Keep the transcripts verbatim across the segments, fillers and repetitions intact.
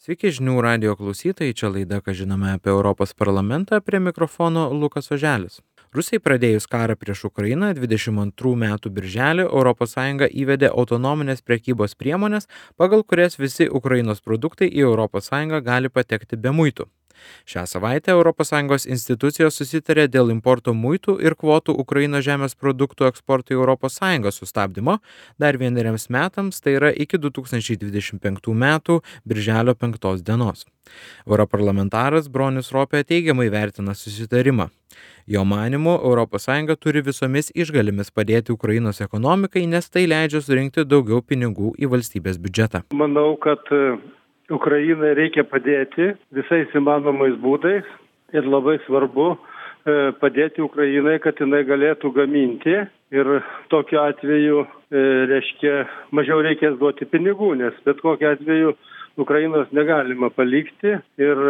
Sveiki žinių radijo klausytojai, čia laida, ką žinome apie Europos parlamentą, prie mikrofono Lukas Oželis. Rusijai pradėjus karą prieš Ukrainą dvidešimt antrų metų birželį Europos Sąjunga įvedė autonominės prekybos priemones, pagal kurias visi Ukrainos produktai į Europos Sąjungą gali patekti be muitų. Šią savaitę Europos Sąjungos institucijos susitarė dėl importo muitų ir kvotų Ukrainos žemės produktų eksporto į Europos Sąjungą sustabdymo dar vieneriams metams, tai yra iki du tūkstančiai dvidešimt penktų metų birželio penktos dienos. Europarlamentaras Bronius Ropė teigiamai vertina susitarimą. Jo manymu, Europos Sąjunga turi visomis išgalimis padėti Ukrainos ekonomikai, nes tai leidžia surinkti daugiau pinigų į valstybės biudžetą. Manau, kad Ukrainai reikia padėti visais įmanomais būdais ir labai svarbu padėti Ukrainai, kad jinai galėtų gaminti ir tokiu atveju, reiškia, mažiau reikės duoti pinigų, nes bet kokiu atveju Ukrainos negalima palikti ir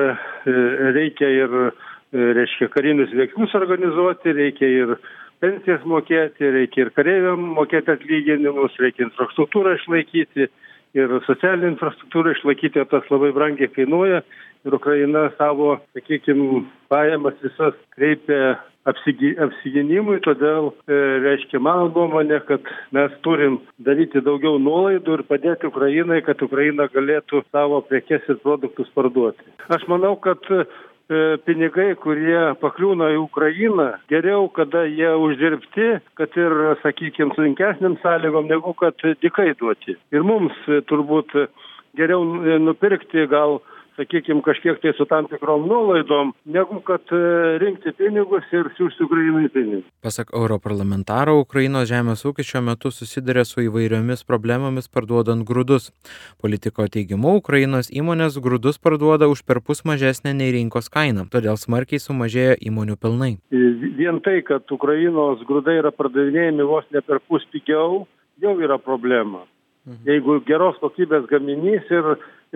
reikia ir, reiškia, karinius veiksmus organizuoti, reikia ir pensijas mokėti, reikia ir kareiviam mokėti atlyginimus, reikia infrastruktūrą išlaikyti. Ir socialinę infrastruktūrą išlaikyti, o tas labai brangiai kainuoja. Ir Ukraina savo, sakykime, pajamas visas kreipia apsigi, apsigynimui, todėl e, reiškia mano nuomonė, kad mes turim daryti daugiau nuolaidų ir padėti Ukrainai, kad Ukraina galėtų savo prekes ir produktus parduoti. Aš manau, kad pinigai, kurie pakliūna į Ukrainą, geriau, kada jie uždirbti, kad ir, sakykime, sunkesniam sąlygom, negu kad dykai duoti. Ir mums turbūt geriau nupirkti gal, sakykime, kažkiek tai su tam tikrom nuolaidom, negu kad rinkti pinigus ir siųsti Ukrainai pinigus. Pasak europarlamentaro, Ukrainos žemės ūkis šiuo metu susiduria su įvairiomis problemomis parduodant grūdus. Politiko teigimu, Ukrainos įmonės grūdus parduoda už perpus mažesnę nei rinkos kainą, todėl smarkiai sumažėjo įmonių pelnai. Vien tai, kad Ukrainos grūdai yra pardavinėjami vos ne perpus pigiau, jau yra problema. Mhm. Jeigu geros kokybės gaminys ir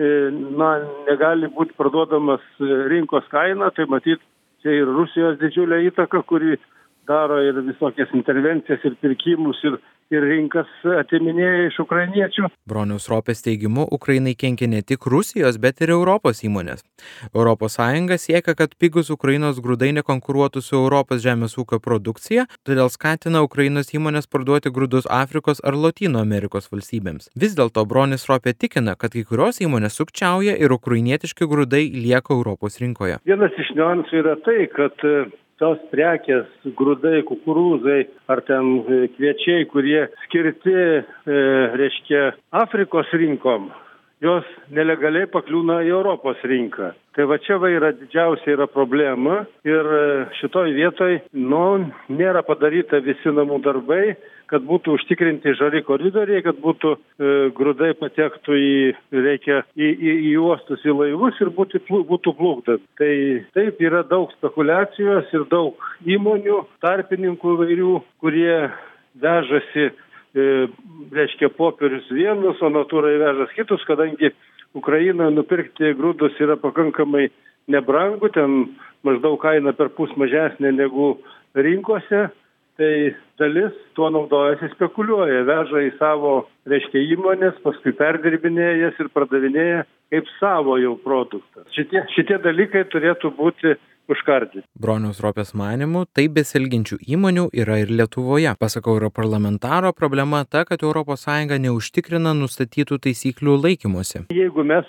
na, negali būti parduodamas rinkos kaina, tai matyt, čia ir Rusijos didžiulė įtaka, kuri daro ir visokias intervencijas ir pirkimus ir, ir rinkas atiminėja iš ukrainiečių. Broniaus Ropės teigimu, Ukrainai kenkia ne tik Rusijos, bet ir Europos įmonės. Europos Sąjunga siekia, kad pigus Ukrainos grūdai nekonkuruotų su Europos žemės ūkio produkcija, todėl skatina Ukrainos įmonės parduoti grūdus Afrikos ar Lotynų Amerikos valstybėms. Vis dėlto Bronius Ropė tikina, kad kai kurios įmonės sukčiauja ir ukrainietiški grūdai lieka Europos rinkoje. Vienas iš niuansų yra tai, kad tos prekės, grūdai, kukurūzai ar ten kviečiai, kurie skirti, e, reiškia, Afrikos rinkom, jos nelegaliai pakliūna į Europos rinką. Tai va čia va yra didžiausia yra problema ir šitoj vietoj, nu, nėra padaryta visi namų darbai, kad būtų užtikrinti žali koridoriai, kad būtų e, grūdai patektų į, reikia, į, į, į uostus, į laivus ir būtų, būtų plukdami. Tai taip yra daug spekulacijos ir daug įmonių, tarpininkų įvairių, kurie vežasi, e, reiškia, popierius vienus, o natūrai vežas kitus, kadangi Ukraina nupirkti grūdus yra pakankamai nebrangu, ten maždaug kaina per pus mažesnė negu rinkose. Tai dalis tuo naudojasi, spekuliuoja, veža į savo, reiškia, įmonės, paskui perdirbinėja jas ir pardavinėja kaip savo jau produktą. Šitie, šitie dalykai turėtų būti užkardyti. Broniaus Ropės manymu, tai besielgiančių įmonių yra ir Lietuvoje. Pasak europarlamentaro, problema ta, kad Europos Sąjunga neužtikrina nustatytų taisyklių laikymosi. Jeigu mes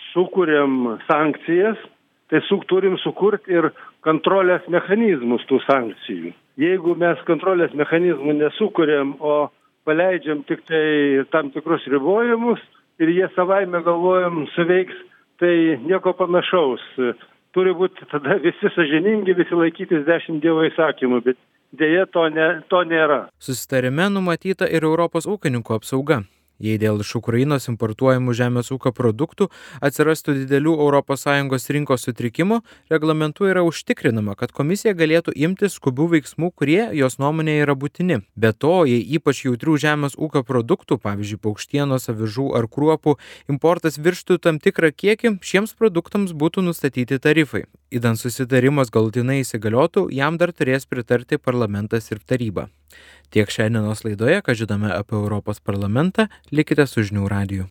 sukūrėm sankcijas, tai suk, turim sukurti ir kontrolės mechanizmus tų sankcijų. Jeigu mes kontrolės mechanizmų nesukuriam, o paleidžiam tik tai tam tikrus ribojimus ir jie savaime galvojam suveiks, tai nieko panašaus. Turi būti tada visi sąžiningi, visi laikytis dešimt Dievo įsakymų, bet dėja to, ne, to nėra. Susitarime numatyta ir Europos ūkininkų apsauga. Jei dėl iš Ukrainos importuojamų žemės ūkio produktų atsirastų didelių Europos Sąjungos rinkos sutrikimų, reglamentu yra užtikrinama, kad komisija galėtų imtis skubių veiksmų, kurie jos nuomonė yra būtini. Be to, jei ypač jautrių žemės ūkio produktų, pavyzdžiui, paukštienos, avižų ar kruopų, importas virštų tam tikrą kiekį, šiems produktams būtų nustatyti tarifai. Idant susitarimas galutinai įsigaliotų, jam dar turės pritarti parlamentas ir taryba. Tiek šiandienos laidoje, ką žinome apie Europos parlamentą, likite su žinių radiju.